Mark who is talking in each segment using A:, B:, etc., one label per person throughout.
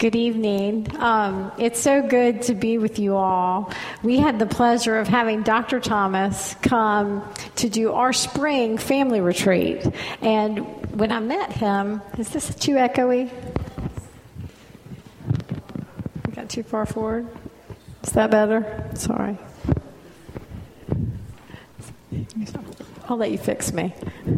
A: Good evening. It's so good to be with you all. We had the pleasure of having Dr. Thomas come to do our spring family retreat. And when I met him, is this too echoey? I got too far forward? Is that better? Sorry. I'll let you fix me.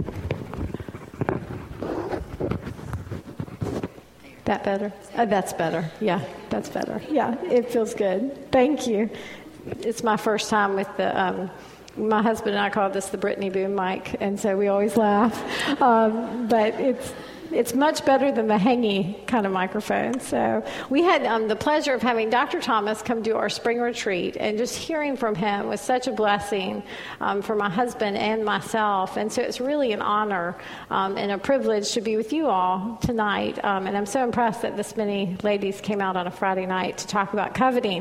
A: That better? That's better. Yeah, that's better. Yeah, it feels good. Thank you. It's my first time with the, my husband and I call this the Brittany boom mic, and so we always laugh. But it's much better than the hangy kind of microphone. So we had the pleasure of having Dr. Thomas come do our spring retreat, and just hearing from him was such a blessing for my husband and myself. And so it's really an honor and a privilege to be with you all tonight. And I'm so impressed that this many ladies came out on a Friday night to talk about coveting.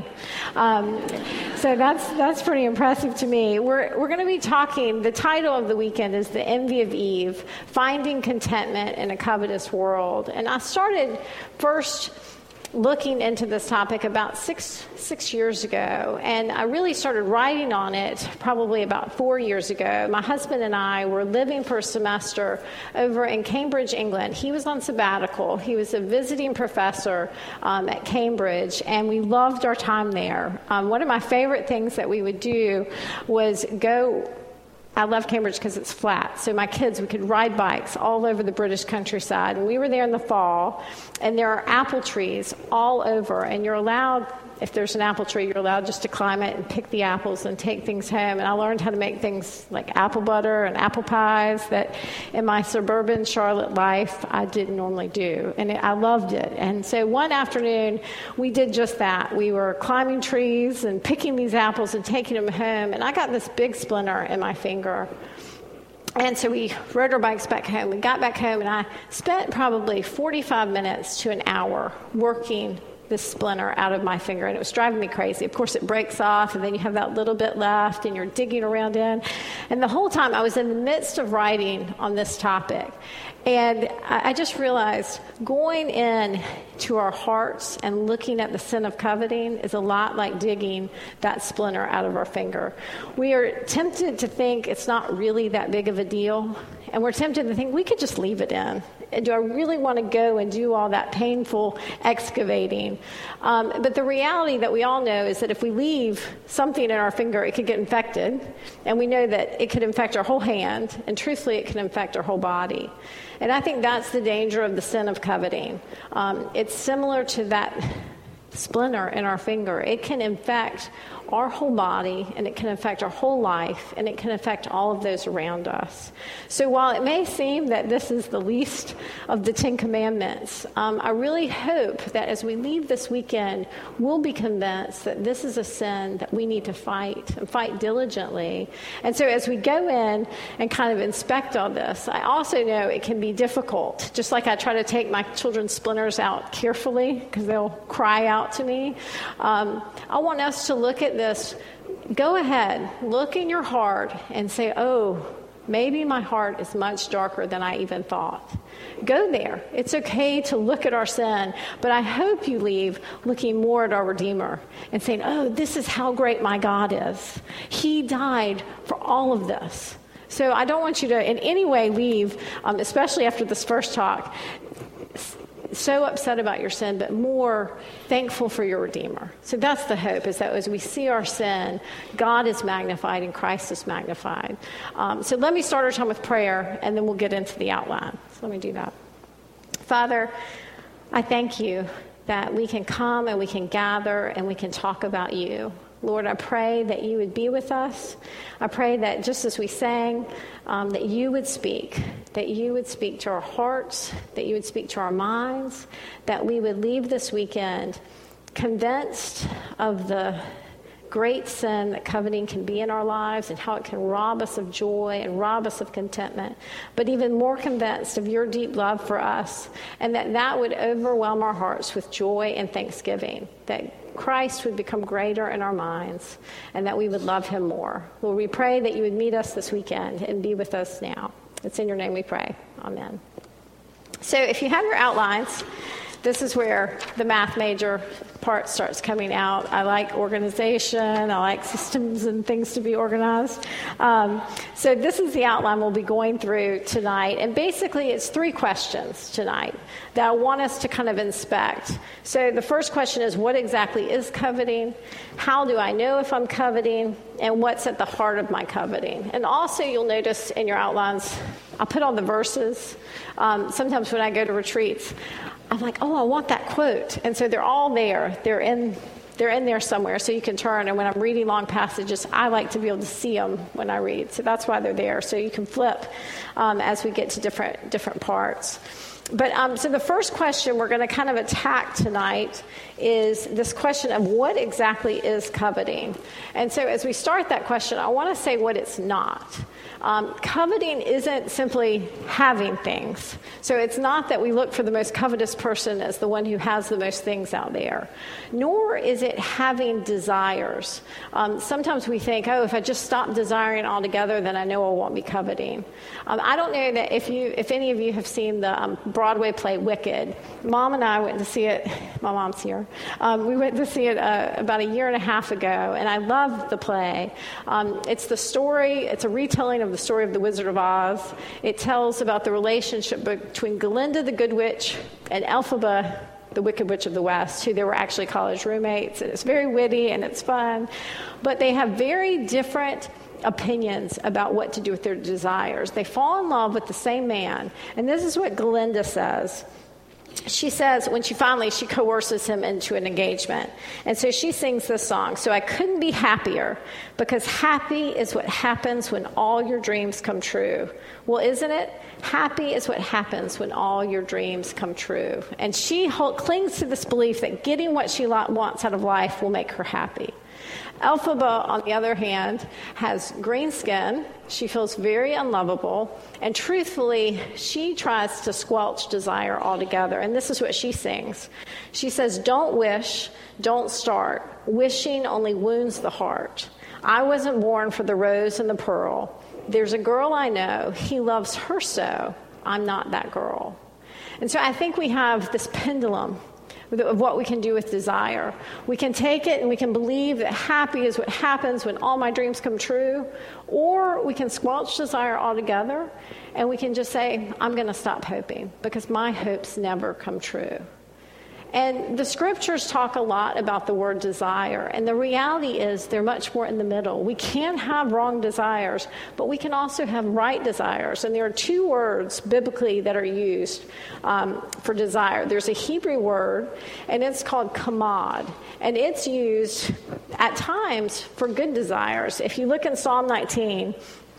A: So that's pretty impressive to me. We're going to be talking, the title of the weekend is The Envy of Eve, Finding Contentment in a Covetous World. And I started first looking into this topic about six years ago, and I really started writing on it probably about 4 years ago. My husband and I were living for a semester over in Cambridge, England. He was on sabbatical. He was a visiting professor at Cambridge, and we loved our time there. One of my favorite things that we would do was go. I love Cambridge because it's flat. So my kids, we could ride bikes all over the British countryside. And we were there in the fall, and there are apple trees all over. And you're allowed, if there's an apple tree, you're allowed just to climb it and pick the apples and take things home. And I learned how to make things like apple butter and apple pies that in my suburban Charlotte life I didn't normally do. And I loved it. And so one afternoon, we did just that. We were climbing trees and picking these apples and taking them home. And I got this big splinter in my finger. And so we rode our bikes back home. We got back home, and I spent probably 45 minutes to an hour working this splinter out of my finger, and it was driving me crazy. Of course, it breaks off, and then you have that little bit left, and you're digging around in. And the whole time, I was in the midst of writing on this topic. And I just realized going in to our hearts and looking at the sin of coveting is a lot like digging that splinter out of our finger. We are tempted to think it's not really that big of a deal, and we're tempted to think we could just leave it in. Do I really want to go and do all that painful excavating? But the reality that we all know is that if we leave something in our finger, it could get infected. And we know that it could infect our whole hand. And truthfully, it can infect our whole body. And I think that's the danger of the sin of coveting. It's similar to that splinter in our finger. It can infect our whole body, and it can affect our whole life, and it can affect all of those around us. So while it may seem that this is the least of the Ten Commandments, I really hope that as we leave this weekend, we'll be convinced that this is a sin that we need to fight, and fight diligently. And so as we go in and kind of inspect all this, I also know it can be difficult. Just like I try to take my children's splinters out carefully, because they'll cry out to me. I want us to look at this. Go ahead, look in your heart and say, oh, maybe my heart is much darker than I even thought. Go there. It's okay to look at our sin, but I hope you leave looking more at our Redeemer and saying, oh, this is how great my God is. He died for all of this. So I don't want you to in any way leave, especially after this first talk, so upset about your sin, but more thankful for your Redeemer. So that's the hope, is that as we see our sin, God is magnified and Christ is magnified. So let me start our time with prayer, and then we'll get into the outline. So let me do that. Father, I thank you that we can come and we can gather and we can talk about you. Lord, I pray that you would be with us. I pray that just as we sang, that you would speak to our hearts, that you would speak to our minds, that we would leave this weekend convinced of the great sin that coveting can be in our lives and how it can rob us of joy and rob us of contentment, but even more convinced of your deep love for us, and that would overwhelm our hearts with joy and thanksgiving, that Christ would become greater in our minds, and that we would love him more. Lord, we pray that you would meet us this weekend and be with us now. It's in your name we pray. Amen. So if you have your outlines, This is where the math major part starts coming out. I like organization. I like systems and things to be organized. So this is the outline we'll be going through tonight. And basically, it's 3 questions tonight that I want us to kind of inspect. So the first question is, what exactly is coveting? How do I know if I'm coveting? And what's at the heart of my coveting? And also, you'll notice in your outlines, I'll put on the verses. Sometimes when I go to retreats, I'm like, oh, I want that quote. And so they're all there. They're in there somewhere, so you can turn. And when I'm reading long passages, I like to be able to see them when I read. So that's why they're there. So you can flip as we get to different parts. But so the first question we're going to kind of attack tonight is this question of what exactly is coveting. And so as we start that question, I want to say what it's not. Coveting isn't simply having things. So it's not that we look for the most covetous person as the one who has the most things out there. Nor is it having desires. Sometimes we think, oh, if I just stop desiring altogether, then I know I won't be coveting. I don't know that if any of you have seen the Broadway play Wicked. Mom and I went to see it. My mom's here. We went to see it about a year and a half ago, and I loved the play. It's the story. It's a retelling of the story of the Wizard of Oz. It tells about the relationship between Glinda the Good Witch and Elphaba the Wicked Witch of the West, who they were actually college roommates. And it's very witty and it's fun, but they have very different opinions about what to do with their desires. They fall in love with the same man, and this is what Glinda says. She says, when she coerces him into an engagement. And so she sings this song. So I couldn't be happier, because happy is what happens when all your dreams come true. Well, isn't it? Happy is what happens when all your dreams come true. And she clings to this belief that getting what she wants out of life will make her happy. Elphaba, on the other hand, has green skin. She feels very unlovable. And truthfully, she tries to squelch desire altogether. And this is what she sings. She says, "Don't wish, don't start. Wishing only wounds the heart. I wasn't born for the rose and the pearl. There's a girl I know. He loves her so. I'm not that girl." And so I think we have this pendulum of what we can do with desire. We can take it and we can believe that happy is what happens when all my dreams come true, or we can squelch desire altogether and we can just say, I'm going to stop hoping because my hopes never come true. And the scriptures talk a lot about the word desire, and the reality is they're much more in the middle. We can have wrong desires, but we can also have right desires. And there are 2 words biblically that are used for desire. There's a Hebrew word, and it's called kamad, and it's used at times for good desires. If you look in Psalm 19,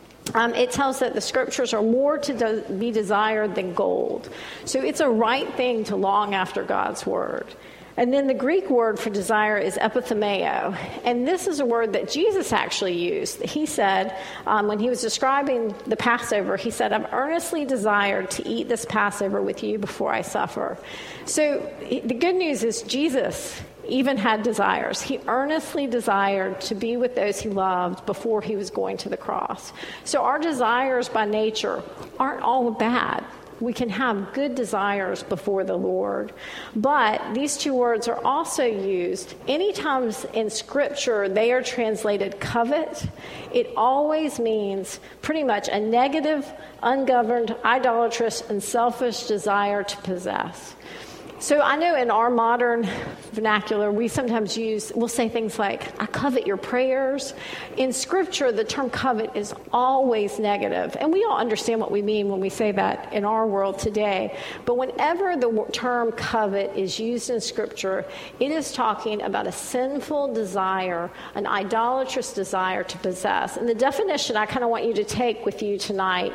A: it tells that the scriptures are more to be desired than gold. So it's a right thing to long after God's word. And then the Greek word for desire is epithumeo. And this is a word that Jesus actually used. He said, when he was describing the Passover, he said, I've earnestly desired to eat this Passover with you before I suffer. So the good news is Jesus even had desires. He earnestly desired to be with those he loved before he was going to the cross. So our desires by nature aren't all bad. We can have good desires before the Lord. But these 2 words are also used anytime in Scripture they are translated covet. It always means pretty much a negative, ungoverned, idolatrous, and selfish desire to possess. So I know in our modern vernacular, we sometimes we'll say things like, I covet your prayers. In Scripture, the term covet is always negative. And we all understand what we mean when we say that in our world today. But whenever the term covet is used in Scripture, it is talking about a sinful desire, an idolatrous desire to possess. And the definition I kind of want you to take with you tonight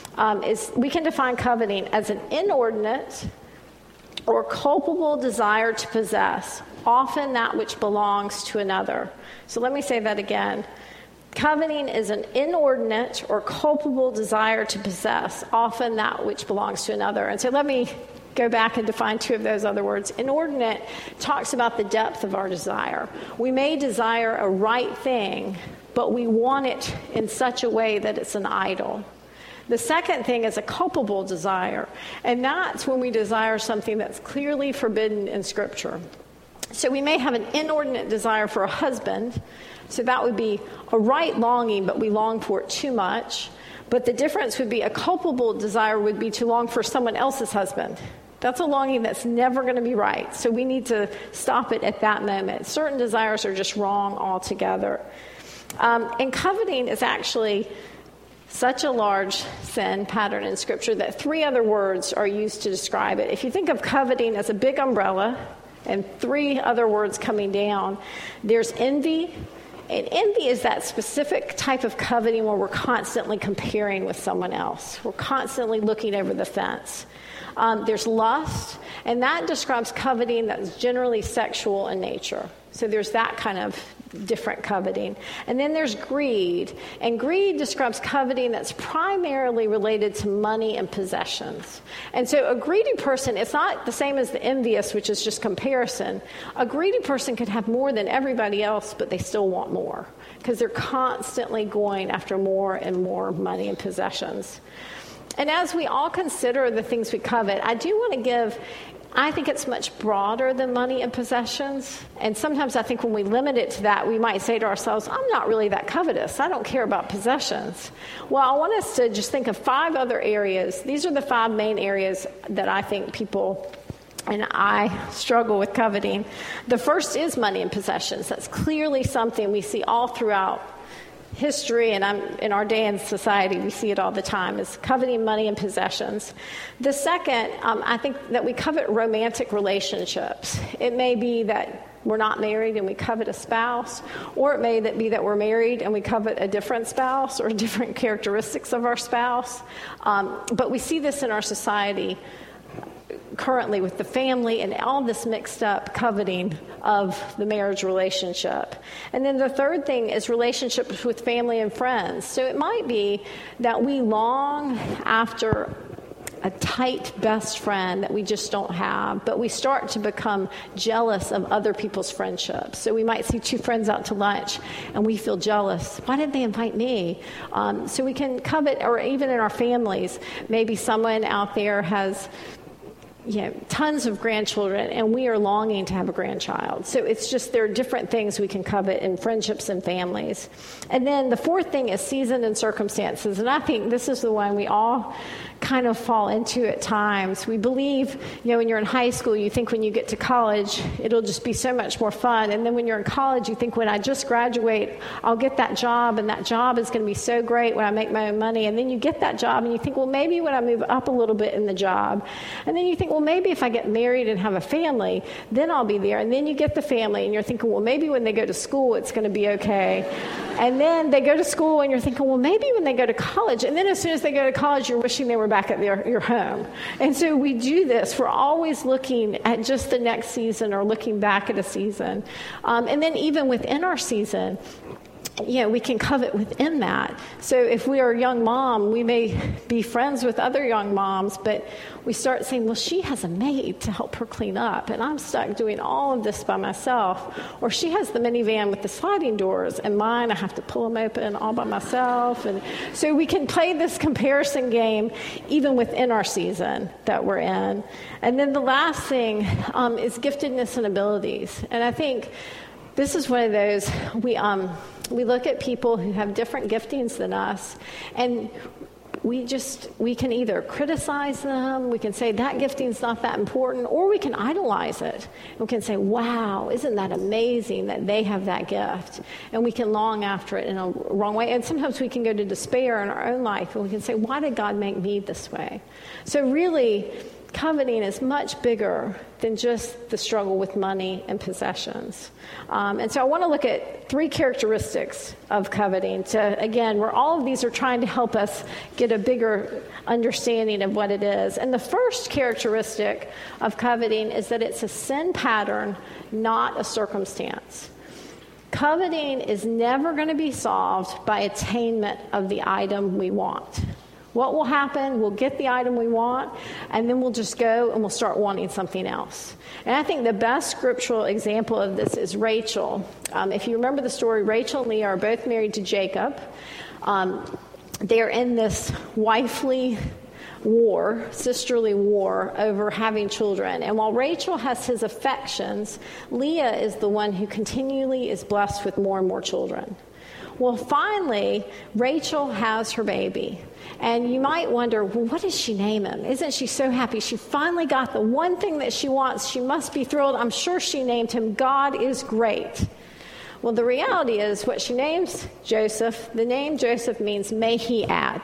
A: is we can define coveting as an inordinate or culpable desire to possess, often that which belongs to another. So let me say that again. Coveting is an inordinate or culpable desire to possess, often that which belongs to another. And so let me go back and define 2 of those other words. Inordinate talks about the depth of our desire. We may desire a right thing, but we want it in such a way that it's an idol. The second thing is a culpable desire, and that's when we desire something that's clearly forbidden in Scripture. So we may have an inordinate desire for a husband, so that would be a right longing, but we long for it too much. But the difference would be a culpable desire would be to long for someone else's husband. That's a longing that's never going to be right. So we need to stop it at that moment. Certain desires are just wrong altogether. And coveting is actually such a large sin pattern in Scripture that 3 other words are used to describe it. If you think of coveting as a big umbrella and 3 other words coming down, there's envy. And envy is that specific type of coveting where we're constantly comparing with someone else. We're constantly looking over the fence. There's lust, and that describes coveting that's generally sexual in nature. So there's that kind of different coveting. And then there's greed, and greed describes coveting that's primarily related to money and possessions. And so a greedy person, it's not the same as the envious, which is just comparison. A greedy person could have more than everybody else, but they still want more because they're constantly going after more and more money and possessions. And as we all consider the things we covet, I do want to I think it's much broader than money and possessions. And sometimes I think when we limit it to that, we might say to ourselves, I'm not really that covetous. I don't care about possessions. Well, I want us to just think of 5 other areas. These are the 5 main areas that I think people and I struggle with coveting. The first is money and possessions. That's clearly something we see all throughout history, and in our day in society, we see it all the time, is coveting money and possessions. The second, I think that we covet romantic relationships. It may be that we're not married and we covet a spouse, or it may be that we're married and we covet a different spouse or different characteristics of our spouse. But we see this in our society currently with the family and all this mixed up coveting of the marriage relationship. And then the third thing is relationships with family and friends. So it might be that we long after a tight best friend that we just don't have, but we start to become jealous of other people's friendships. So we might see 2 friends out to lunch and we feel jealous. Why didn't they invite me? So we can covet, or even in our families, maybe someone out there has tons of grandchildren, and we are longing to have a grandchild. So it's just, there are different things we can covet in friendships and families. And then the fourth thing is season and circumstances. And I think this is the one we all kind of fall into at times. We believe, when you're in high school, you think when you get to college, it'll just be so much more fun. And then when you're in college, you think when I just graduate, I'll get that job, and that job is going to be so great when I make my own money. And then you get that job, and you think, well, maybe when I move up a little bit in the job. And then you think, well, maybe if I get married and have a family, then I'll be there. And then you get the family, and you're thinking, well, maybe when they go to school, it's going to be okay. And then they go to school, and you're thinking, well, maybe when they go to college. And then as soon as they go to college, you're wishing they were back at your home. And so we do this. We're always looking at just the next season or looking back at a season. And then even within our season, we can covet within that. So if we are a young mom, we may be friends with other young moms, but we start saying, well, she has a maid to help her clean up, and I'm stuck doing all of this by myself. Or she has the minivan with the sliding doors, and mine, I have to pull them open all by myself. And so we can play this comparison game even within our season that we're in. And then the last thing is giftedness and abilities. And I think this is one of those, we look at people who have different giftings than us, and we can either criticize them, we can say that gifting's not that important, or we can idolize it. We can say, wow, isn't that amazing that they have that gift? And we can long after it in a wrong way. And sometimes we can go to despair in our own life, and we can say, why did God make me this way? So really, coveting is much bigger than just the struggle with money and possessions. And so I want to look at 3 characteristics of coveting where all of these are trying to help us get a bigger understanding of what it is. And the first characteristic of coveting is that it's a sin pattern, not a circumstance. Coveting is never going to be solved by attainment of the item we want. What will happen? We'll get the item we want, and then we'll just go and we'll start wanting something else. And I think the best scriptural example of this is Rachel. If you remember the story, Rachel and Leah are both married to Jacob. they're in this wifely war, sisterly war over having children. And while Rachel has his affections, Leah is the one who continually is blessed with more and more children. Well, finally, Rachel has her baby. And you might wonder, well, what does she name him? Isn't she so happy? She finally got the one thing that she wants. She must be thrilled. I'm sure she named him God is Great. Well, the reality is what she names Joseph, the name Joseph means may he add.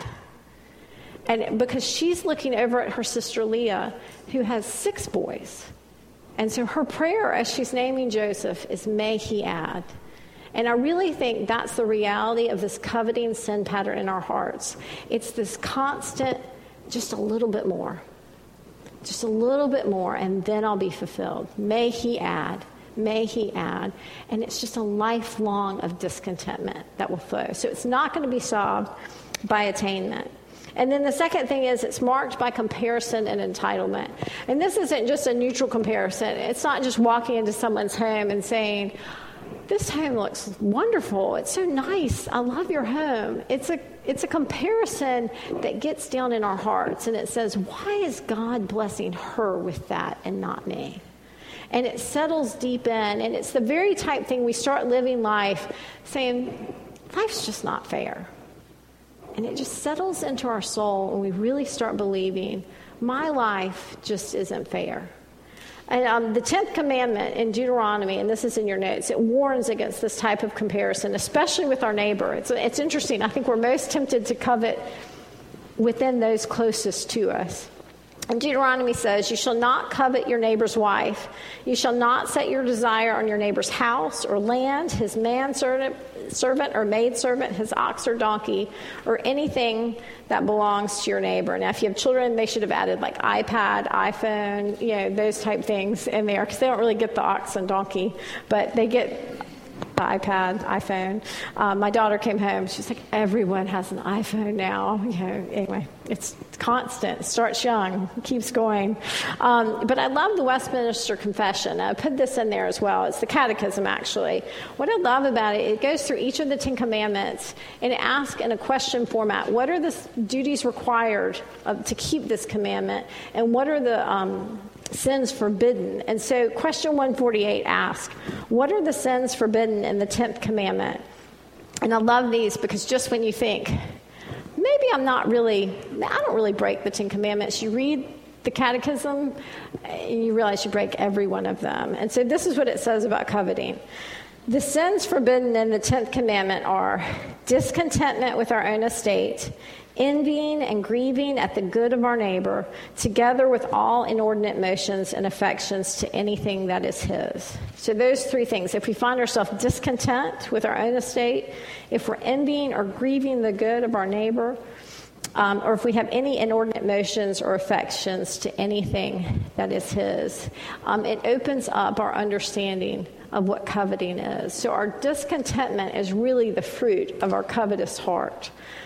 A: And because she's looking over at her sister Leah, who has 6 boys. And so her prayer as she's naming Joseph is may he add. And I really think that's the reality of this coveting sin pattern in our hearts. It's this constant, just a little bit more. Just a little bit more, and then I'll be fulfilled. May he add. May he add. And it's just a lifelong of discontentment that will flow. So it's not going to be solved by attainment. And then the second thing is it's marked by comparison and entitlement. And this isn't just a neutral comparison. It's not just walking into someone's home and saying, this home looks wonderful. It's so nice. I love your home. It's a comparison that gets down in our hearts. And it says, why is God blessing her with that and not me? And it settles deep in. And it's the very type thing we start living life saying, life's just not fair. And it just settles into our soul, and we really start believing, my life just isn't fair. And the 10th commandment in Deuteronomy, and this is in your notes, it warns against this type of comparison, especially with our neighbor. It's interesting. I think we're most tempted to covet within those closest to us. And Deuteronomy says, you shall not covet your neighbor's wife. You shall not set your desire on your neighbor's house or land, his manservant or maidservant, his ox or donkey, or anything that belongs to your neighbor. Now, if you have children, they should have added like iPad, iPhone, those type things in there, because they don't really get the ox and donkey, but they get the iPad, iPhone. My daughter came home. She's like, everyone has an iPhone now. Anyway, it's constant. It starts young, keeps going. But I love the Westminster Confession. I put this in there as well. It's the Catechism, actually. What I love about it, it goes through each of the 10 Commandments and asks in a question format, what are the duties required to keep this commandment, and what are the sins forbidden? And so question 148 asks, what are the sins forbidden in the 10th commandment? And I love these because just when you think, maybe I don't really break the 10 commandments, you read the catechism and you realize you break every one of them. And so this is what it says about coveting. The sins forbidden in the 10th commandment are discontentment with our own estate, envying and grieving at the good of our neighbor, together with all inordinate motions and affections to anything that is his. So those 3 things. If we find ourselves discontent with our own estate, if we're envying or grieving the good of our neighbor, or if we have any inordinate motions or affections to anything that is his, it opens up our understanding of what coveting is. So our discontentment is really the fruit of our covetous heart.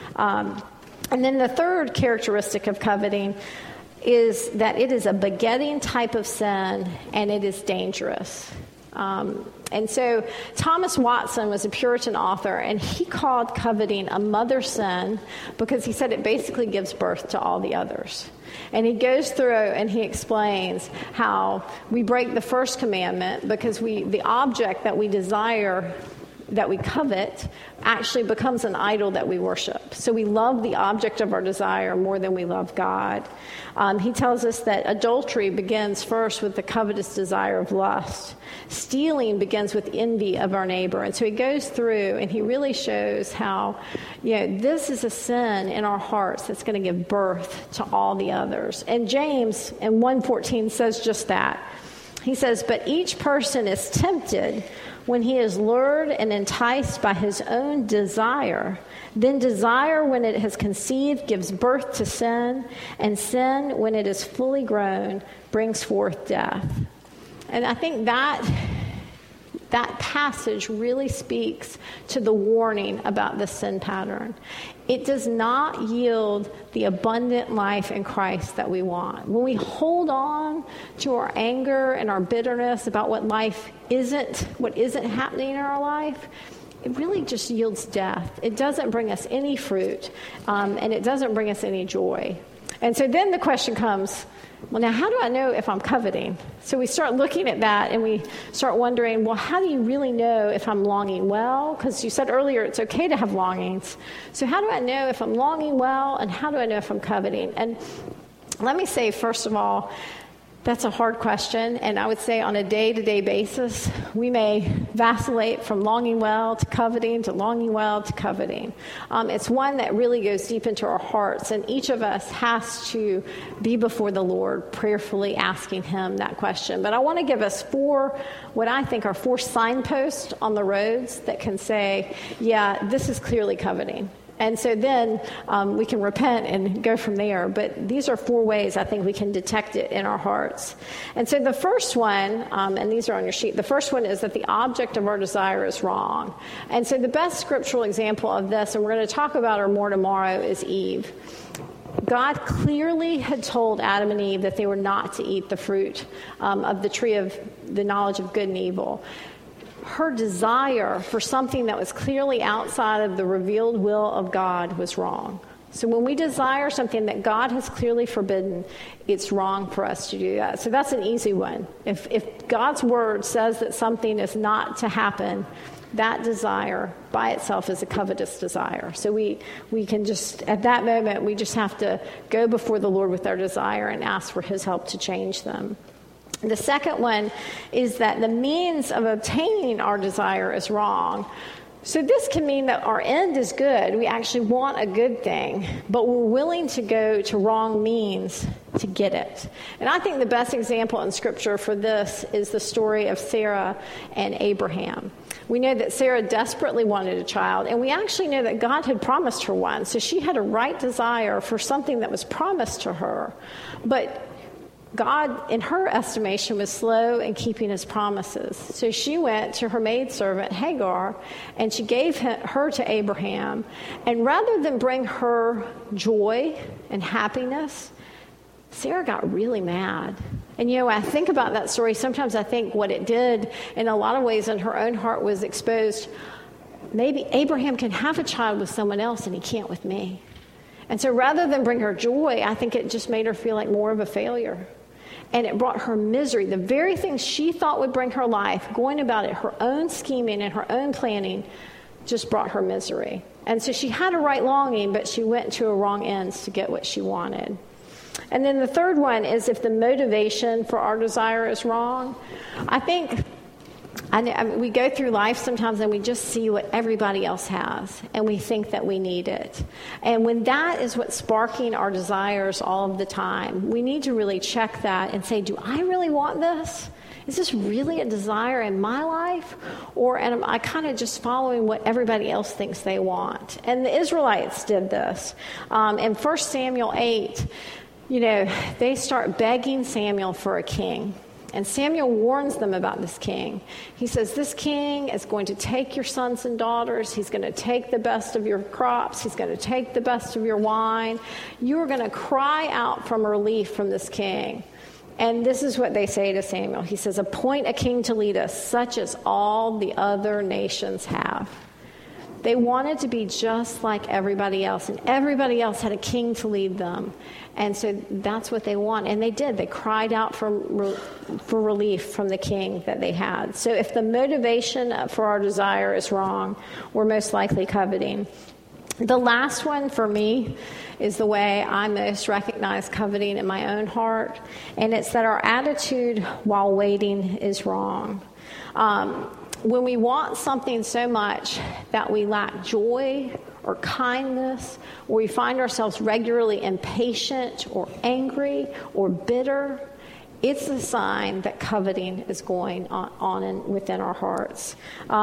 A: And then the third characteristic of coveting is that it is a begetting type of sin, and it is dangerous. And so Thomas Watson was a Puritan author, and he called coveting a mother sin because he said it basically gives birth to all the others. And he goes through and he explains how we break the first commandment because the object that we desire, that we covet, actually becomes an idol that we worship. So we love the object of our desire more than we love God. He tells us that adultery begins first with the covetous desire of lust. Stealing begins with envy of our neighbor. And so he goes through and he really shows how, this is a sin in our hearts that's going to give birth to all the others. And James in 1:14 says just that. He says, but each person is tempted when he is lured and enticed by his own desire. Then desire, when it has conceived, gives birth to sin, and sin, when it is fully grown, brings forth death. And I think that passage really speaks to the warning about the sin pattern. It does not yield the abundant life in Christ that we want. When we hold on to our anger and our bitterness about what isn't happening in our life, it really just yields death. It doesn't bring us any fruit, and it doesn't bring us any joy. And so then the question comes, well, now how do I know if I'm coveting? So we start looking at that and we start wondering, well, how do you really know if I'm longing well? Because you said earlier it's okay to have longings. So how do I know if I'm longing well, and how do I know if I'm coveting? And let me say, first of all, that's a hard question, and I would say on a day-to-day basis, we may vacillate from longing well to coveting to longing well to coveting. It's one that really goes deep into our hearts, and each of us has to be before the Lord prayerfully asking Him that question. But I want to give us what I think are 4 signposts on the roads that can say, yeah, this is clearly coveting. And so then we can repent and go from there. But these are 4 ways I think we can detect it in our hearts. And so the first one, and these are on your sheet, the first one is that the object of our desire is wrong. And so the best scriptural example of this, and we're going to talk about her more tomorrow, is Eve. God clearly had told Adam and Eve that they were not to eat the fruit of the tree of the knowledge of good and evil. Her desire for something that was clearly outside of the revealed will of God was wrong. So when we desire something that God has clearly forbidden, it's wrong for us to do that. So that's an easy one. If God's word says that something is not to happen, that desire by itself is a covetous desire. So we can just, at that moment, we just have to go before the Lord with our desire and ask for His help to change them. The second one is that the means of obtaining our desire is wrong. So this can mean that our end is good. We actually want a good thing, but we're willing to go to wrong means to get it. And I think the best example in Scripture for this is the story of Sarah and Abraham. We know that Sarah desperately wanted a child, and we actually know that God had promised her one. So she had a right desire for something that was promised to her. But God, in her estimation, was slow in keeping His promises. So she went to her maidservant, Hagar, and she gave her to Abraham. And rather than bring her joy and happiness, Sarah got really mad. And, when I think about that story, sometimes I think what it did, in a lot of ways, in her own heart was exposed. Maybe Abraham can have a child with someone else and he can't with me. And so rather than bring her joy, I think it just made her feel like more of a failure. And it brought her misery. The very things she thought would bring her life, going about it, her own scheming and her own planning, just brought her misery. And so she had a right longing, but she went to a wrong ends to get what she wanted. And then the third one is if the motivation for our desire is wrong. I think we go through life sometimes and we just see what everybody else has and we think that we need it. And when that is what's sparking our desires all of the time, we need to really check that and say, do I really want this? Is this really a desire in my life? Or am I kind of just following what everybody else thinks they want? And the Israelites did this. In 1 Samuel 8, they start begging Samuel for a king. And Samuel warns them about this king. He says, this king is going to take your sons and daughters. He's going to take the best of your crops. He's going to take the best of your wine. You are going to cry out for relief from this king. And this is what they say to Samuel. He says, appoint a king to lead us, such as all the other nations have. They wanted to be just like everybody else, and everybody else had a king to lead them. And so that's what they want. And they did. They cried out for relief from the king that they had. So if the motivation for our desire is wrong, we're most likely coveting. The last one for me is the way I most recognize coveting in my own heart, and it's that our attitude while waiting is wrong. When we want something so much that we lack joy or kindness, or we find ourselves regularly impatient or angry or bitter, it's a sign that coveting is going on and within our hearts.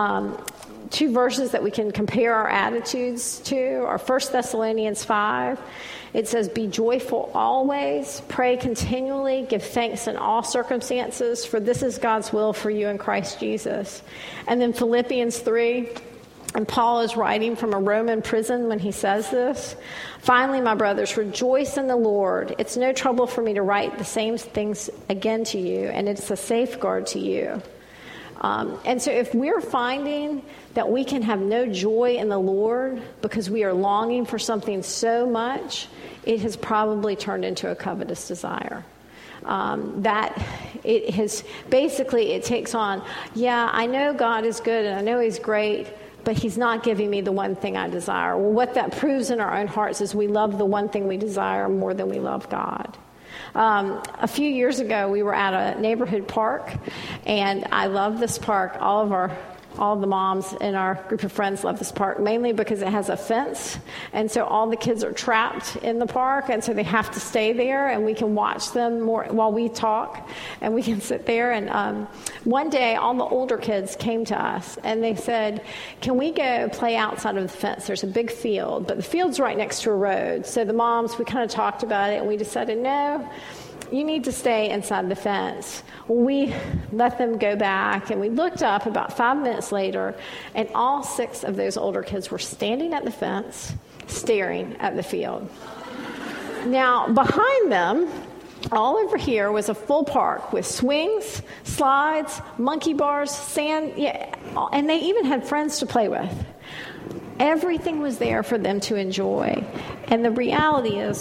A: 2 verses that we can compare our attitudes to are 1 Thessalonians 5. It says, be joyful always, pray continually, give thanks in all circumstances, for this is God's will for you in Christ Jesus. And then Philippians 3, and Paul is writing from a Roman prison when he says this. Finally, my brothers, rejoice in the Lord. It's no trouble for me to write the same things again to you, and it's a safeguard to you. And so if we're finding that we can have no joy in the Lord because we are longing for something so much, it has probably turned into a covetous desire. That it has basically, it takes on, yeah, I know God is good and I know he's great, but he's not giving me the one thing I desire. Well, what that proves in our own hearts is we love the one thing we desire more than we love God. A few years ago, we were at a neighborhood park, and I love this park. All of the moms in our group of friends love this park, mainly because it has a fence, and so all the kids are trapped in the park, and so they have to stay there, and we can watch them more while we talk, and we can sit there. And one day, all the older kids came to us, and they said, can we go play outside of the fence? There's a big field, but the field's right next to a road. So the moms, we kind of talked about it, and we decided, no, you need to stay inside the fence. We let them go back, and we looked up about 5 minutes later, and all 6 of those older kids were standing at the fence, staring at the field. Now, behind them, all over here, was a full park with swings, slides, monkey bars, sand, and they even had friends to play with. Everything was there for them to enjoy. And the reality is,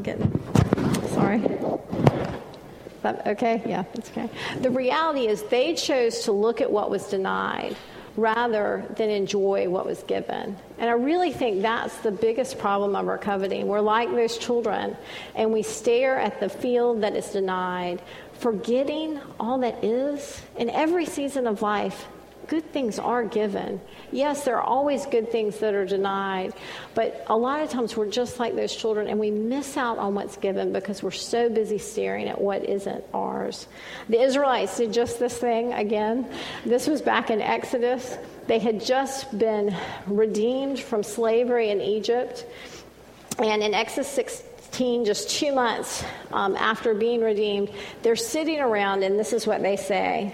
A: sorry. Okay? Yeah, that's okay. The reality is they chose to look at what was denied rather than enjoy what was given. And I really think that's the biggest problem of our coveting. We're like those children, and we stare at the field that is denied, forgetting all that is. In every season of life, good things are given. Yes, there are always good things that are denied, but a lot of times we're just like those children, and we miss out on what's given because we're so busy staring at what isn't ours. The Israelites did just this thing again. This was back in Exodus. They had just been redeemed from slavery in Egypt, and in Exodus 16, just 2 months after being redeemed, they're sitting around, and this is what they say.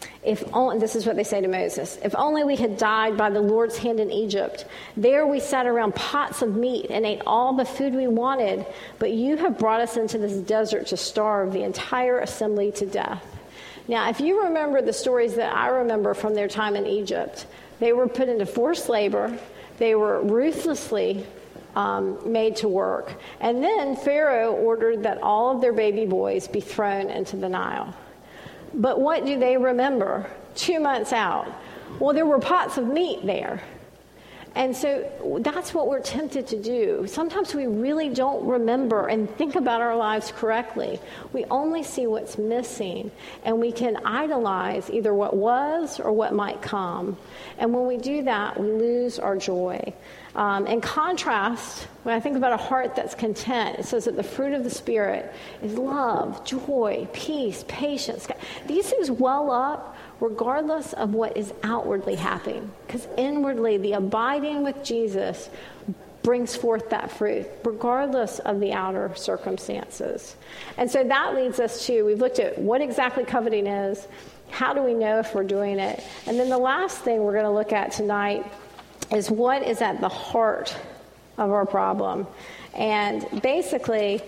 A: This is what they say to Moses. If only we had died by the Lord's hand in Egypt. There we sat around pots of meat and ate all the food we wanted, but you have brought us into this desert to starve the entire assembly to death. Now, if you remember the stories that I remember from their time in Egypt, they were put into forced labor. They were ruthlessly made to work. And then Pharaoh ordered that all of their baby boys be thrown into the Nile. But what do they remember 2 months out? Well, there were pots of meat there. And so that's what we're tempted to do. Sometimes we really don't remember and think about our lives correctly. We only see what's missing, and we can idolize either what was or what might come. And when we do that, we lose our joy. In contrast, when I think about a heart that's content, it says that the fruit of the Spirit is love, joy, peace, patience. These things well up regardless of what is outwardly happening, because inwardly the abiding with Jesus brings forth that fruit regardless of the outer circumstances. And so that leads us to, we've looked at what exactly coveting is, how do we know if we're doing it, and then the last thing we're going to look at tonight is what is at the heart of our problem. And basically,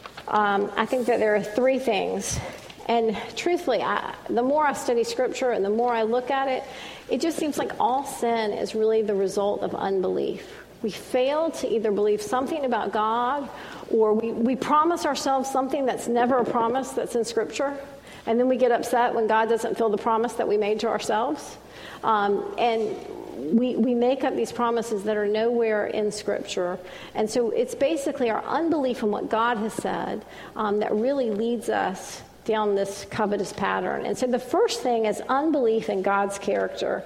A: I think that there are 3 things. And truthfully, the more I study Scripture and the more I look at it, it just seems like all sin is really the result of unbelief. We fail to either believe something about God, or we promise ourselves something that's never a promise that's in Scripture, and then we get upset when God doesn't fulfill the promise that we made to ourselves. And we make up these promises that are nowhere in Scripture. And so it's basically our unbelief in what God has said that really leads us down this covetous pattern. And so the first thing is unbelief in God's character.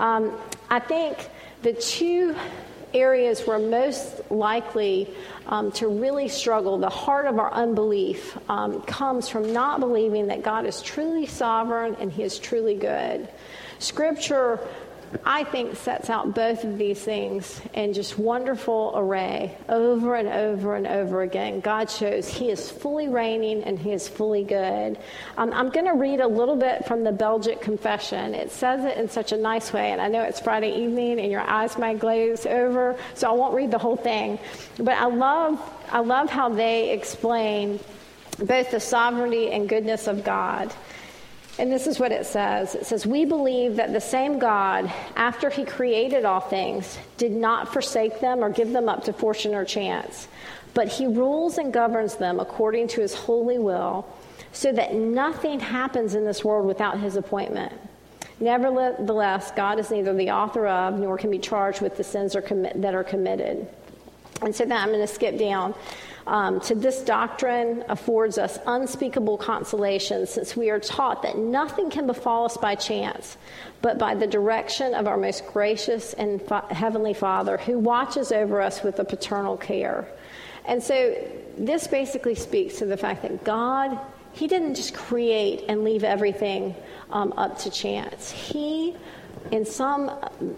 A: I think the 2 areas we're most likely to really struggle, the heart of our unbelief comes from not believing that God is truly sovereign and he is truly good. Scripture, I think, sets out both of these things in just wonderful array over and over and over again. God shows he is fully reigning and he is fully good. I'm going to read a little bit from the Belgic Confession. It says it in such a nice way, and I know it's Friday evening and your eyes might glaze over, so I won't read the whole thing. But I love how they explain both the sovereignty and goodness of God. And this is what it says. It says, we believe that the same God, after he created all things, did not forsake them or give them up to fortune or chance, but he rules and governs them according to his holy will, so that nothing happens in this world without his appointment. Nevertheless, God is neither the author of, nor can be charged with the sins that are committed. And so then I'm going to skip down. To this doctrine affords us unspeakable consolation, since we are taught that nothing can befall us by chance, but by the direction of our most gracious and heavenly Father, who watches over us with a paternal care. And so this basically speaks to the fact that God, he didn't just create and leave everything up to chance. He, in some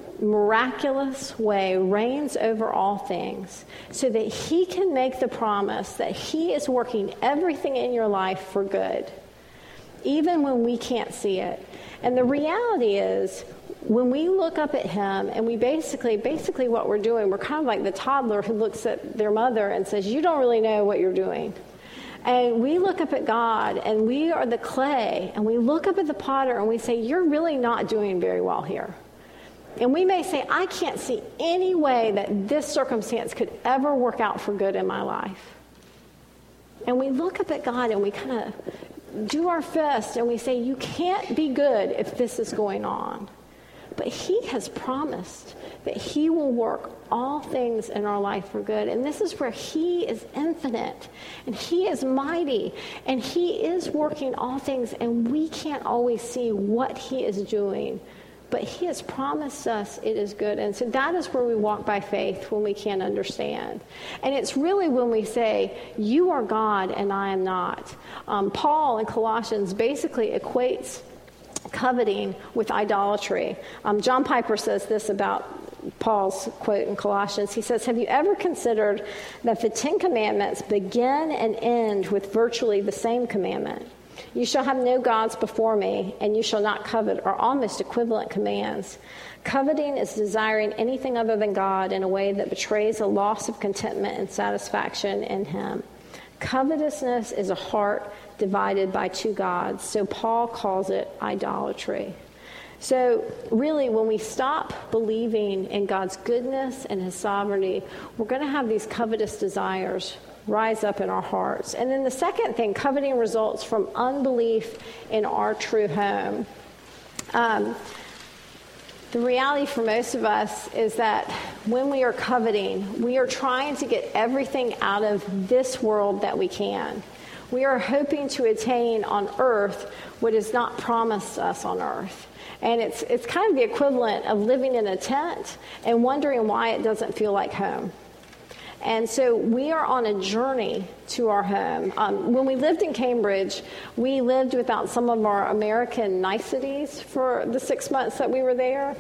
A: miraculous way, reigns over all things so that he can make the promise that he is working everything in your life for good, even when we can't see it. And the reality is, when we look up at him and we basically what we're doing, we're kind of like the toddler who looks at their mother and says, you don't really know what you're doing. And we look up at God, and we are the clay, and we look up at the potter, and we say, you're really not doing very well here. And we may say, I can't see any way that this circumstance could ever work out for good in my life. And we look up at God, and we kind of do our fist, and we say, you can't be good if this is going on. But he has promised that he will work all things in our life for good. And this is where he is infinite, and he is mighty, and he is working all things, and we can't always see what he is doing. But he has promised us it is good. And so that is where we walk by faith when we can't understand. And it's really when we say, you are God and I am not. Paul in Colossians basically equates coveting with idolatry. John Piper says this about Paul's quote in Colossians. He says, have you ever considered that the 10 commandments begin and end with virtually the same commandment? You shall have no gods before me, and you shall not covet, are almost equivalent commands. Coveting is desiring anything other than God in a way that betrays a loss of contentment and satisfaction in him. Covetousness is a heart divided by two gods, so Paul calls it idolatry. So really, when we stop believing in God's goodness and his sovereignty, we're going to have these covetous desires rise up in our hearts. And then the second thing, coveting results from unbelief in our true home. The reality for most of us is that when we are coveting, we are trying to get everything out of this world that we can. We are hoping to attain on earth what is not promised us on earth. And it's kind of the equivalent of living in a tent and wondering why it doesn't feel like home. And so we are on a journey to our home. When we lived in Cambridge, we lived without some of our American niceties for the 6 months that we were there.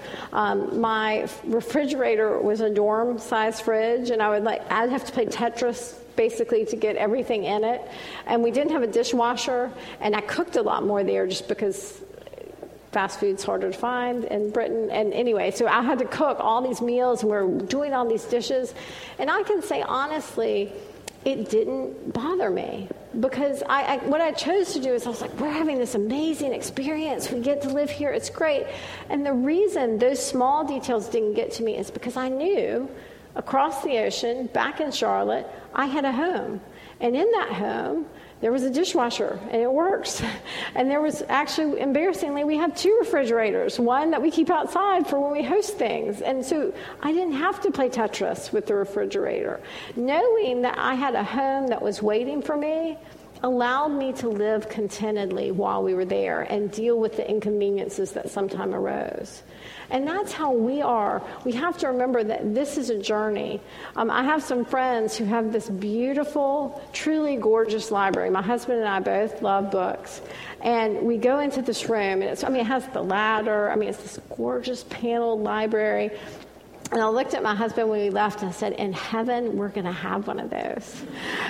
A: My refrigerator was a dorm-sized fridge, and I'd have to play Tetris basically to get everything in it. And we didn't have a dishwasher, and I cooked a lot more there just because fast food's harder to find in Britain. And anyway, so I had to cook all these meals, and we're doing all these dishes. And I can say, honestly, it didn't bother me. Because what I chose to do is I was like, we're having this amazing experience. We get to live here. It's great. And the reason those small details didn't get to me is because I knew across the ocean, back in Charlotte, I had a home. And in that home, there was a dishwasher, and it works. And there was actually, embarrassingly, we have 2 refrigerators, one that we keep outside for when we host things. And so I didn't have to play Tetris with the refrigerator. Knowing that I had a home that was waiting for me allowed me to live contentedly while we were there and deal with the inconveniences that sometimes arose. And that's how we are. We have to remember that this is a journey. I have some friends who have this beautiful, truly gorgeous library. My husband and I both love books. And we go into this room, and it has the ladder. It's this gorgeous paneled library. And I looked at my husband when we left, and I said, in heaven, we're going to have one of those.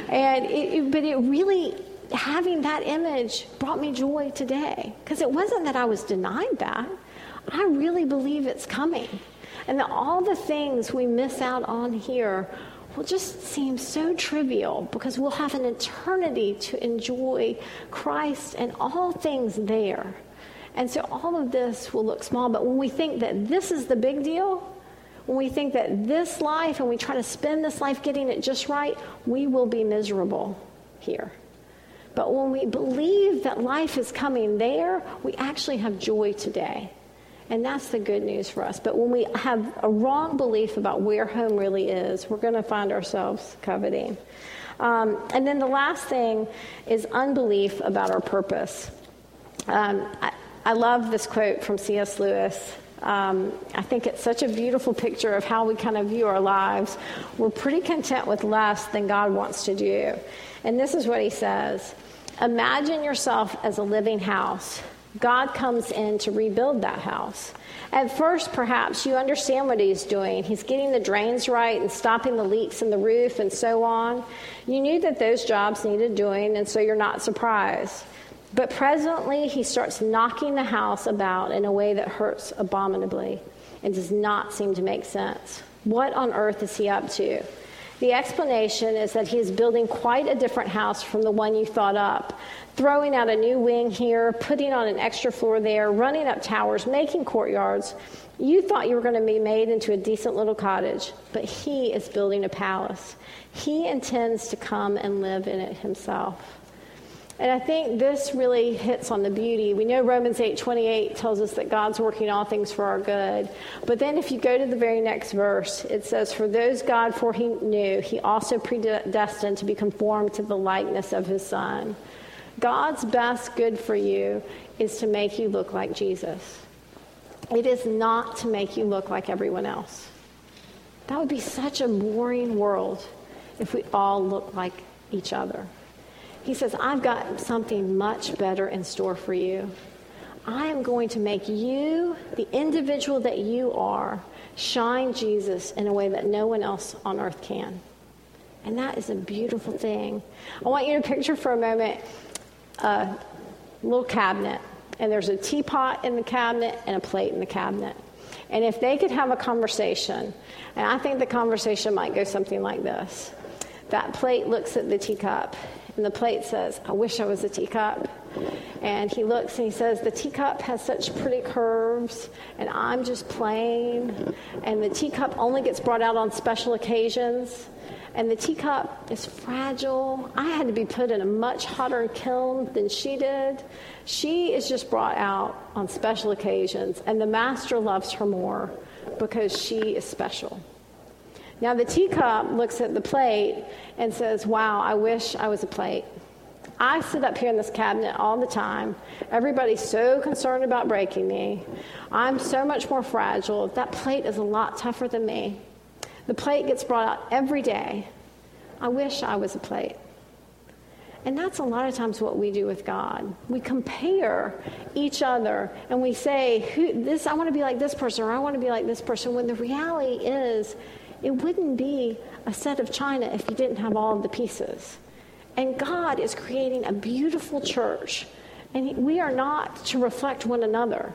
A: But it really, having that image brought me joy today. Because it wasn't that I was denied that. I really believe it's coming. And that all the things we miss out on here will just seem so trivial because we'll have an eternity to enjoy Christ and all things there. And so all of this will look small, but when we think that this is the big deal, when we think that this life, and we try to spend this life getting it just right, we will be miserable here. But when we believe that life is coming there, we actually have joy today. And that's the good news for us. But when we have a wrong belief about where home really is, we're going to find ourselves coveting. And then the last thing is unbelief about our purpose. I love this quote from C.S. Lewis. I think it's such a beautiful picture of how we kind of view our lives. We're pretty content with less than God wants to do. And this is what he says. Imagine yourself as a living house. God comes in to rebuild that house. At first, perhaps, you understand what he's doing. He's getting the drains right and stopping the leaks in the roof and so on. You knew that those jobs needed doing, and so you're not surprised. But presently, he starts knocking the house about in a way that hurts abominably and does not seem to make sense. What on earth is he up to? The explanation is that he is building quite a different house from the one you thought up, throwing out a new wing here, putting on an extra floor there, running up towers, making courtyards. You thought you were going to be made into a decent little cottage, but he is building a palace. He intends to come and live in it himself. And I think this really hits on the beauty. We know Romans 8:28 tells us that God's working all things for our good. But then if you go to the very next verse, it says, for those God foreknew, he also predestined to be conformed to the likeness of his Son. God's best good for you is to make you look like Jesus. It is not to make you look like everyone else. That would be such a boring world if we all looked like each other. He says, I've got something much better in store for you. I am going to make you, the individual that you are, shine Jesus in a way that no one else on earth can. And that is a beautiful thing. I want you to picture for a moment a little cabinet. And there's a teapot in the cabinet and a plate in the cabinet. And if they could have a conversation, and I think the conversation might go something like this. That plate looks at the teacup. And the plate says, I wish I was a teacup. And he looks and he says, the teacup has such pretty curves, and I'm just plain. And the teacup only gets brought out on special occasions. And the teacup is fragile. I had to be put in a much hotter kiln than she did. She is just brought out on special occasions. And the master loves her more because she is special. Now the teacup looks at the plate and says, wow, I wish I was a plate. I sit up here in this cabinet all the time. Everybody's so concerned about breaking me. I'm so much more fragile. That plate is a lot tougher than me. The plate gets brought out every day. I wish I was a plate. And that's a lot of times what we do with God. We compare each other and we say, I want to be like this person, or I want to be like this person, when the reality is, it wouldn't be a set of china if you didn't have all of the pieces. And God is creating a beautiful church. And we are not to reflect one another.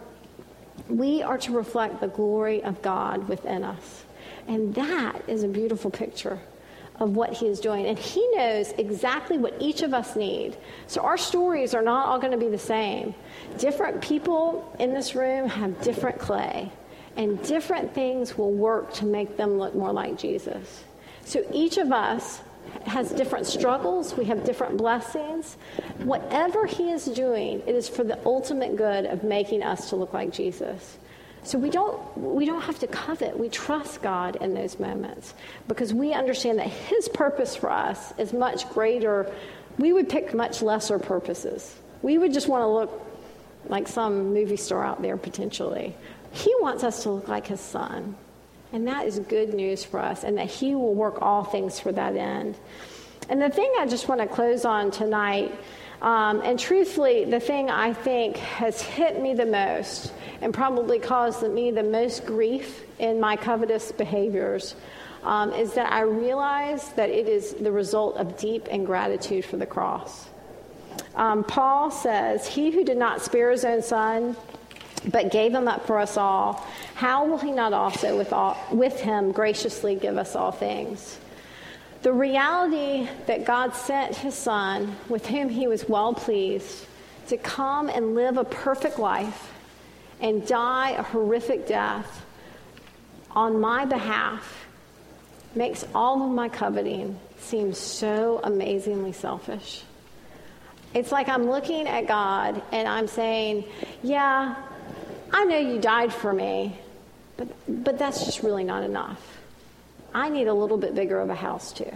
A: We are to reflect the glory of God within us. And that is a beautiful picture of what he is doing. And he knows exactly what each of us need. So our stories are not all going to be the same. Different people in this room have different clay. And different things will work to make them look more like Jesus. So each of us has different struggles. We have different blessings. Whatever he is doing, it is for the ultimate good of making us to look like Jesus. So we don't have to covet. We trust God in those moments because we understand that his purpose for us is much greater. We would pick much lesser purposes. We would just want to look like some movie star out there potentially. He wants us to look like his Son. And that is good news for us, and that he will work all things for that end. And the thing I just want to close on tonight, and truthfully, the thing I think has hit me the most and probably caused me the most grief in my covetous behaviors is that I realize that it is the result of deep ingratitude for the cross. Paul says, he who did not spare his own Son, but gave him up for us all, how will he not also with him graciously give us all things? The reality that God sent his Son, with whom he was well pleased, to come and live a perfect life and die a horrific death on my behalf makes all of my coveting seem so amazingly selfish. It's like I'm looking at God and I'm saying, yeah, I know you died for me, but that's just really not enough. I need a little bit bigger of a house too.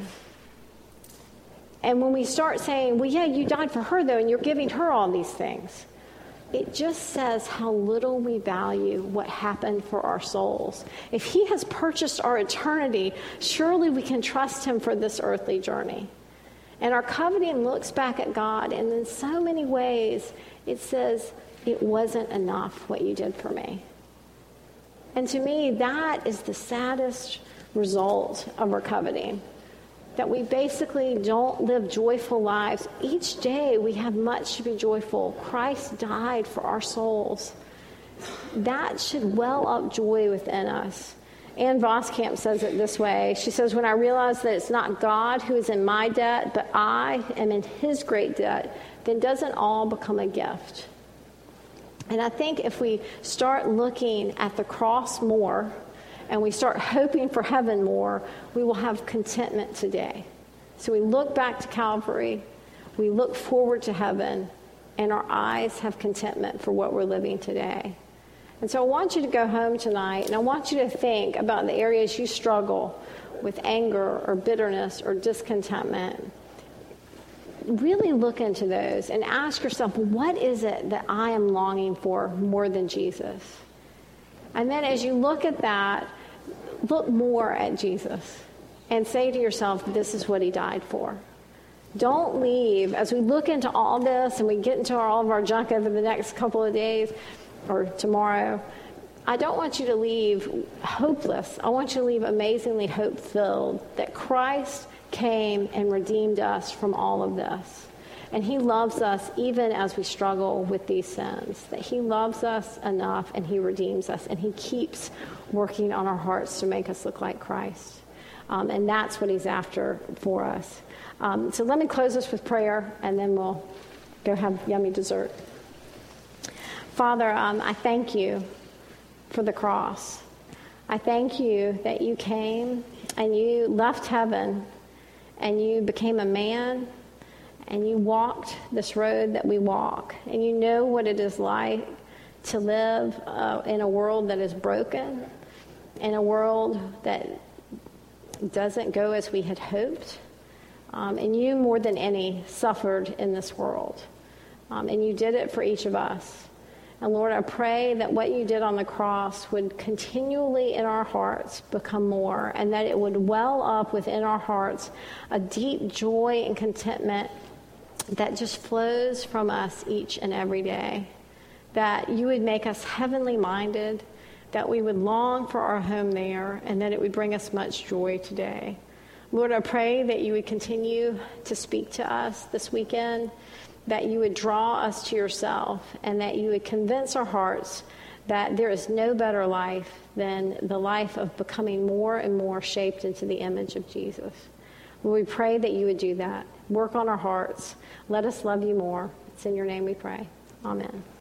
A: And when we start saying, well, yeah, you died for her though, and you're giving her all these things, it just says how little we value what happened for our souls. If he has purchased our eternity, surely we can trust him for this earthly journey. And our coveting looks back at God, and in so many ways, it says, it wasn't enough what you did for me. And to me, that is the saddest result of our coveting. That we basically don't live joyful lives. Each day we have much to be joyful. Christ died for our souls. That should well up joy within us. Ann Voskamp says it this way. She says, when I realize that it's not God who is in my debt, but I am in his great debt, then doesn't all become a gift? And I think if we start looking at the cross more, and we start hoping for heaven more, we will have contentment today. So we look back to Calvary, we look forward to heaven, and our eyes have contentment for what we're living today. And so I want you to go home tonight, and I want you to think about the areas you struggle with anger or bitterness or discontentment. Really look into those and ask yourself, what is it that I am longing for more than Jesus? And then as you look at that, look more at Jesus and say to yourself, this is what he died for. Don't leave. As we look into all this and we get into all of our junk over the next couple of days or tomorrow, I don't want you to leave hopeless. I want you to leave amazingly hope-filled that Christ came and redeemed us from all of this. And he loves us even as we struggle with these sins, that he loves us enough and he redeems us and he keeps working on our hearts to make us look like Christ. And that's what he's after for us. So let me close this with prayer and then we'll go have yummy dessert. Father, I thank you for the cross. I thank you that you came and you left heaven and you became a man. And you walked this road that we walk. And you know what it is like to live in a world that is broken, in a world that doesn't go as we had hoped. And you, more than any, suffered in this world. And you did it for each of us. And Lord, I pray that what you did on the cross would continually in our hearts become more, and that it would well up within our hearts a deep joy and contentment that just flows from us each and every day. That you would make us heavenly minded, that we would long for our home there, and that it would bring us much joy today. Lord, I pray that you would continue to speak to us this weekend, that you would draw us to yourself, and that you would convince our hearts that there is no better life than the life of becoming more and more shaped into the image of Jesus. Lord, we pray that you would do that. Work on our hearts. Let us love you more. It's in your name we pray. Amen.